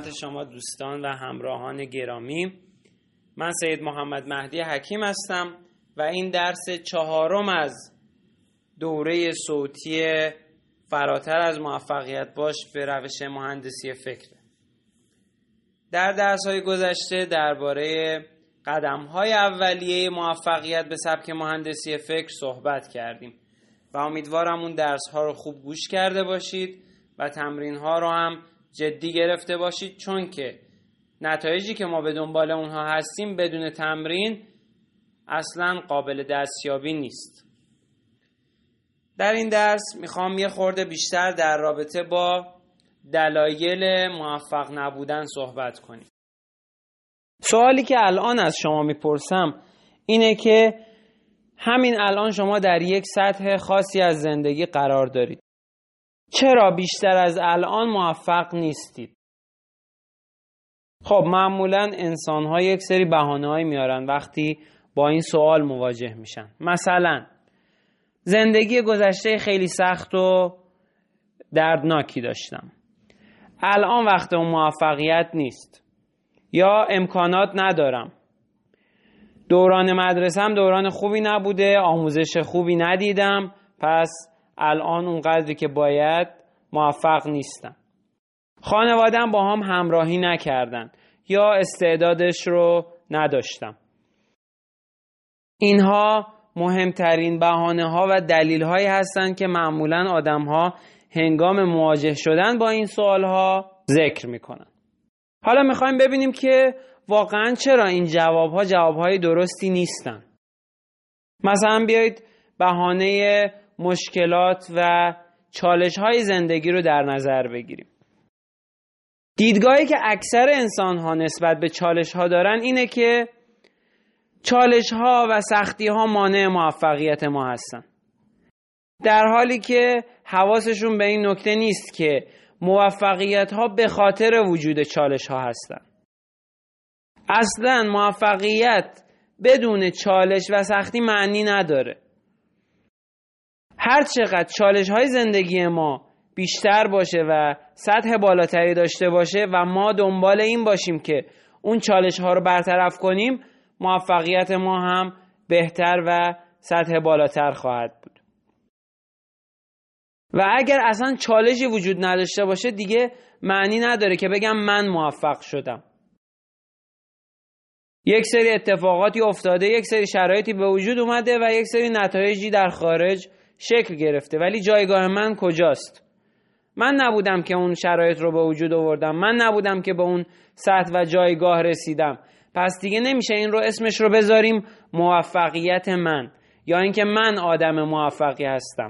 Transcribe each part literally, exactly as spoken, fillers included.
خدمت شما دوستان و همراهان گرامی، من سید محمد مهدی حکیم هستم و این درس چهارم از دوره صوتی فراتر از موفقیت باش به روش مهندسی فکر. در درس‌های گذشته درباره قدم‌های اولیه موفقیت به سبک مهندسی فکر صحبت کردیم و امیدوارم اون درس‌ها رو خوب گوش کرده باشید و تمرین‌ها رو هم جدی گرفته باشید، چون که نتایجی که ما به دنبال اونها هستیم بدون تمرین اصلاً قابل دستیابی نیست. در این درس میخوام یه خورده بیشتر در رابطه با دلایل موفق نبودن صحبت کنیم. سوالی که الان از شما میپرسم اینه که همین الان شما در یک سطح خاصی از زندگی قرار دارید. چرا بیشتر از الان موفق نیستید؟ خب معمولاً انسان‌ها یک سری بهانه‌هایی میارن وقتی با این سوال مواجه میشن. مثلا زندگی گذشته خیلی سخت و دردناکی داشتم. الان وقت اون موفقیت نیست. یا امکانات ندارم. دوران مدرسه‌ام دوران خوبی نبوده، آموزش خوبی ندیدم، پس الان اون قدری که باید موفق نیستم. خانواده‌ام با هم همراهی نکردن یا استعدادش رو نداشتم. اینها مهمترین بهانه‌ها و دلیل‌هایی هستند که معمولاً آدم‌ها هنگام مواجه شدن با این سوال‌ها ذکر می‌کنن. حالا می‌خوایم ببینیم که واقعاً چرا این جواب‌ها جواب‌های درستی نیستن. مثلا بیایید بهانه مشکلات و چالش‌های زندگی رو در نظر بگیریم. دیدگاهی که اکثر انسان‌ها نسبت به چالش‌ها دارن اینه که چالش‌ها و سختی‌ها مانع موفقیت ما هستن، در حالی که حواسشون به این نکته نیست که موفقیت‌ها به خاطر وجود چالش‌ها هستن. اصلاً موفقیت بدون چالش و سختی معنی نداره. هر چقدر چالش‌های زندگی ما بیشتر باشه و سطح بالاتری داشته باشه و ما دنبال این باشیم که اون چالش‌ها رو برطرف کنیم، موفقیت ما هم بهتر و سطح بالاتر خواهد بود. و اگر اصلا چالشی وجود نداشته باشه دیگه معنی نداره که بگم من موفق شدم. یک سری اتفاقاتی افتاده، یک سری شرایطی به وجود اومده و یک سری نتایجی در خارج شکل گرفته، ولی جایگاه من کجاست؟ من نبودم که اون شرایط رو به وجود آوردم، من نبودم که به اون سطح و جایگاه رسیدم، پس دیگه نمیشه این رو اسمش رو بذاریم موفقیت من یا اینکه من آدم موفقی هستم.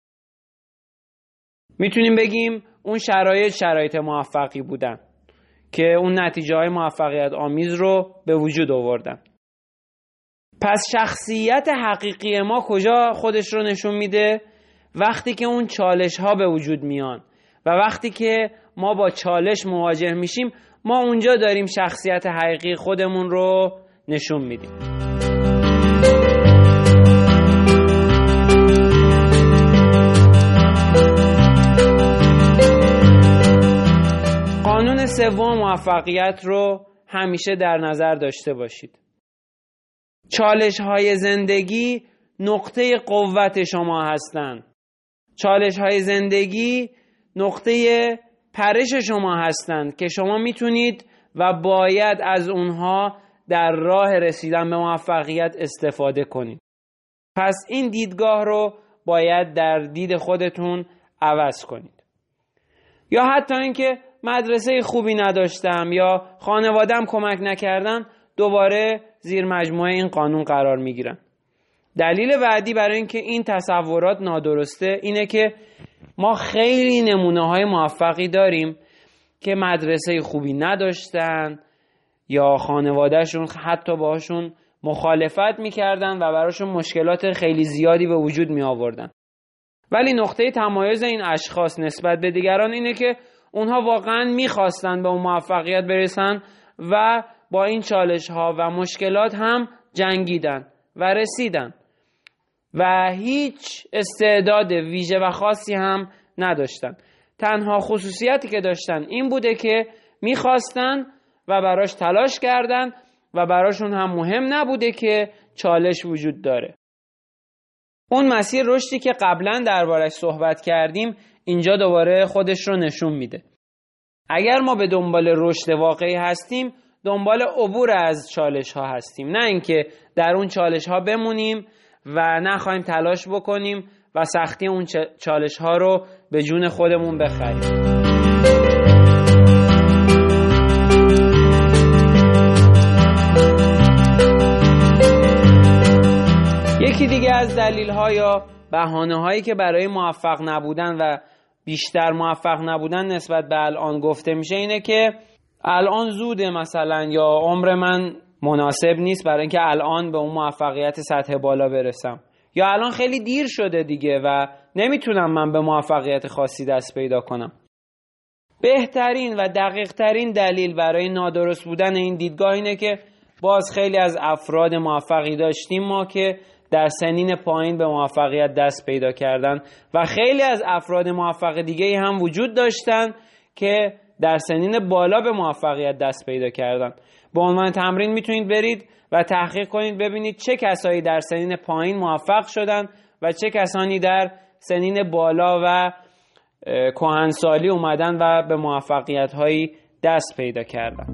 میتونیم بگیم اون شرایط شرایط موفقی بودن که اون نتیجه های موفقیت آمیز رو به وجود آوردن. پس شخصیت حقیقی ما کجا خودش رو نشون میده؟ وقتی که اون چالش ها به وجود میان و وقتی که ما با چالش مواجه میشیم، ما اونجا داریم شخصیت حقیقی خودمون رو نشون میدیم. قانون سوم موفقیت رو همیشه در نظر داشته باشید. چالش‌های زندگی نقطه قوت شما هستند. چالش‌های زندگی نقطه پرش شما هستند که شما میتونید و باید از اونها در راه رسیدن به موفقیت استفاده کنید. پس این دیدگاه رو باید در دید خودتون عوض کنید. یا حتی اینکه مدرسه خوبی نداشتم یا خانواده‌ام کمک نکردن، دوباره زیر مجموعه این قانون قرار میگیرن. دلیل بعدی برای اینکه این تصورات نادرسته اینه که ما خیلی نمونه‌های موفقی داریم که مدرسه خوبی نداشتن یا خانوادهشون حتی باهاشون مخالفت میکردن و براشون مشکلات خیلی زیادی به وجود می آوردن. ولی نقطه تمایز این اشخاص نسبت به دیگران اینه که اونها واقعا میخواستن به اون موفقیت برسن و با این چالش ها و مشکلات هم جنگیدن و رسیدن و هیچ استعداد ویژه و خاصی هم نداشتن. تنها خصوصیتی که داشتن این بوده که میخواستن و براش تلاش کردن و براشون هم مهم نبوده که چالش وجود داره. اون مسیر رشدی که قبلا دربارش صحبت کردیم اینجا دوباره خودش رو نشون میده. اگر ما به دنبال رشد واقعی هستیم، دنبال عبور از چالش ها هستیم، نه اینکه در اون چالش ها بمونیم و نخواهیم تلاش بکنیم و سختی اون چالش ها رو به جون خودمون بخریم. یکی دیگه از دلیل ها یا بهانه هایی که برای موفق نبودن و بیشتر موفق نبودن نسبت به الان گفته میشه اینه که الان زوده، مثلا یا عمر من مناسب نیست برای اینکه الان به اون موفقیت سطح بالا برسم، یا الان خیلی دیر شده دیگه و نمیتونم من به موفقیت خاصی دست پیدا کنم. بهترین و دقیق ترین دلیل برای نادرست بودن این دیدگاه اینه که باز خیلی از افراد موفقی داشتیم ما که در سنین پایین به موفقیت دست پیدا کردن و خیلی از افراد موفق دیگه هم وجود داشتن که در سنین بالا به موفقیت دست پیدا کردن. به عنوان تمرین میتونید برید و تحقیق کنید ببینید چه کسایی در سنین پایین موفق شدن و چه کسانی در سنین بالا و کهنسالی اومدن و به موفقیت هایی دست پیدا کردن.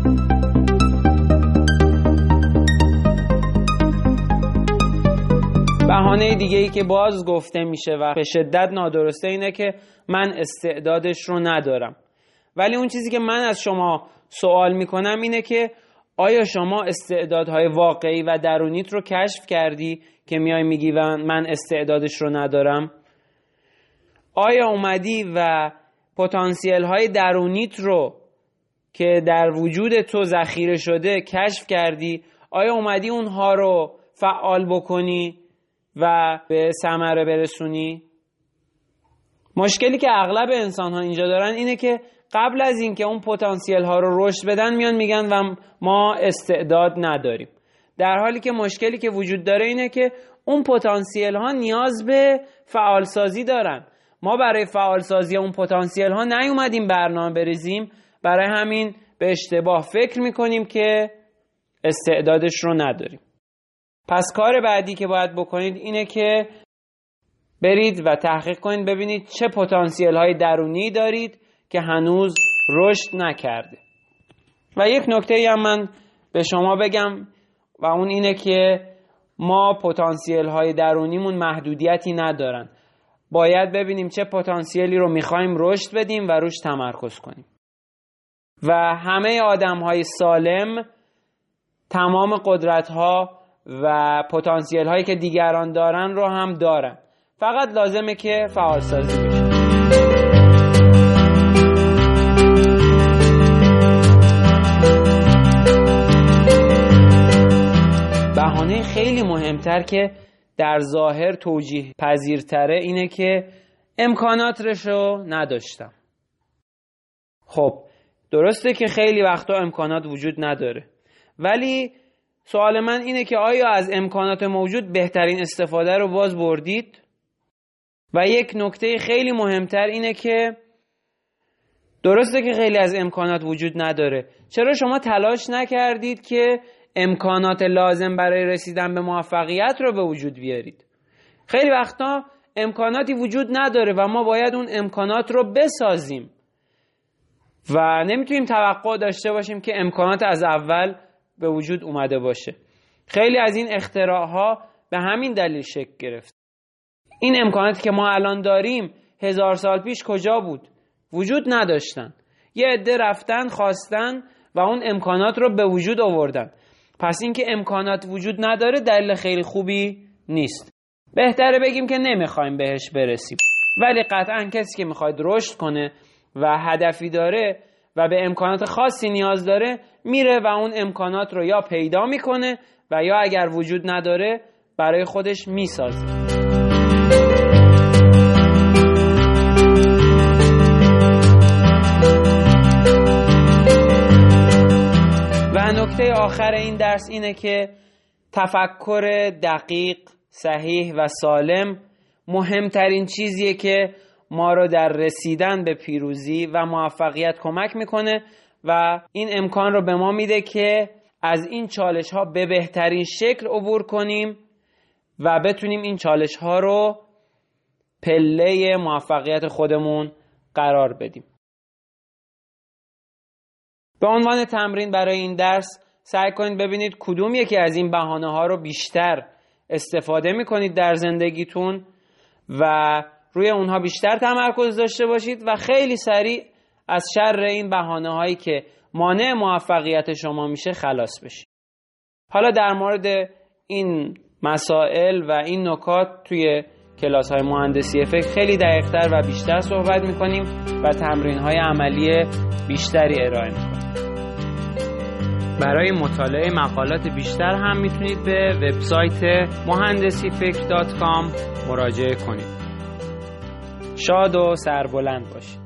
بهانه دیگه ای که باز گفته میشه و به شدت نادرسته اینه که من استعدادش رو ندارم. ولی اون چیزی که من از شما سوال میکنم اینه که آیا شما استعدادهای واقعی و درونیت رو کشف کردی که میای میگی من استعدادش رو ندارم؟ آیا اومدی و پتانسیل های درونیت رو که در وجود تو ذخیره شده کشف کردی؟ آیا اومدی اونها رو فعال بکنی و به ثمره برسونی؟ مشکلی که اغلب انسان ها اینجا دارن اینه که قبل از اینکه اون پتانسیل ها رو رشد بدن میان میگن و ما استعداد نداریم، در حالی که مشکلی که وجود داره اینه که اون پتانسیل ها نیاز به فعالسازی دارن. ما برای فعالسازی اون پتانسیل ها نیومدیم برنامه بریزیم، برای همین به اشتباه فکر میکنیم که استعدادش رو نداریم. پس کار بعدی که باید بکنید اینه که برید و تحقیق کنید ببینید چه پتانسیل های درونی دارید که هنوز رشد نکرده. و یک نکته هم من به شما بگم و اون اینه که ما پتانسیل های درونیمون محدودیتی ندارن. باید ببینیم چه پتانسیلی رو میخوایم رشد بدیم و روش تمرکز کنیم. و همه آدم های سالم تمام قدرت ها و پتانسیل هایی که دیگران دارن رو هم دارن، فقط لازمه که فعال سازی بشه. بهانه خیلی مهمتر که در ظاهر توجیه پذیرتره اینه که امکاناتش رو نداشتم. خب درسته که خیلی وقتا امکانات وجود نداره، ولی سوال من اینه که آیا از امکانات موجود بهترین استفاده رو باز بردید؟ و یک نکته خیلی مهمتر اینه که درسته که خیلی از امکانات وجود نداره، چرا شما تلاش نکردید که امکانات لازم برای رسیدن به موفقیت رو به وجود بیارید؟ خیلی وقتا امکاناتی وجود نداره و ما باید اون امکانات رو بسازیم و نمیتونیم توقع داشته باشیم که امکانات از اول به وجود اومده باشه. خیلی از این اختراعها به همین دلیل شکل گرفت. این امکاناتی که ما الان داریم هزار سال پیش کجا بود؟ وجود نداشتن. یه عده رفتن خواستن و اون امکانات رو به وجود آوردن. پس اینکه امکانات وجود نداره دلیل خیلی خوبی نیست. بهتره بگیم که نمیخوایم بهش برسیم، ولی قطعاً کسی که میخواد رشد کنه و هدفی داره و به امکانات خاصی نیاز داره میره و اون امکانات رو یا پیدا میکنه و یا اگر وجود نداره برای خودش میسازه. و نکته آخر این درس اینه که تفکر دقیق، صحیح و سالم مهمترین چیزیه که ما رو در رسیدن به پیروزی و موفقیت کمک میکنه و این امکان رو به ما میده که از این چالش ها به بهترین شکل عبور کنیم و بتونیم این چالش ها رو پله موفقیت خودمون قرار بدیم. به عنوان تمرین برای این درس سعی کنید ببینید کدوم یکی از این بهانه ها رو بیشتر استفاده میکنید در زندگیتون و روی اونها بیشتر تمرکز داشته باشید و خیلی سریع از شر این بهانه هایی که مانع موفقیت شما میشه خلاص بشید. حالا در مورد این مسائل و این نکات توی کلاس های مهندسی فکر خیلی دقیق‌تر و بیشتر صحبت میکنیم و تمرین های عملی بیشتری ارائه میکنیم. برای مطالعه مقالات بیشتر هم میتونید به وبسایت مهندسی فکر دات کام مراجعه کنید. شاد و سربلند باشید.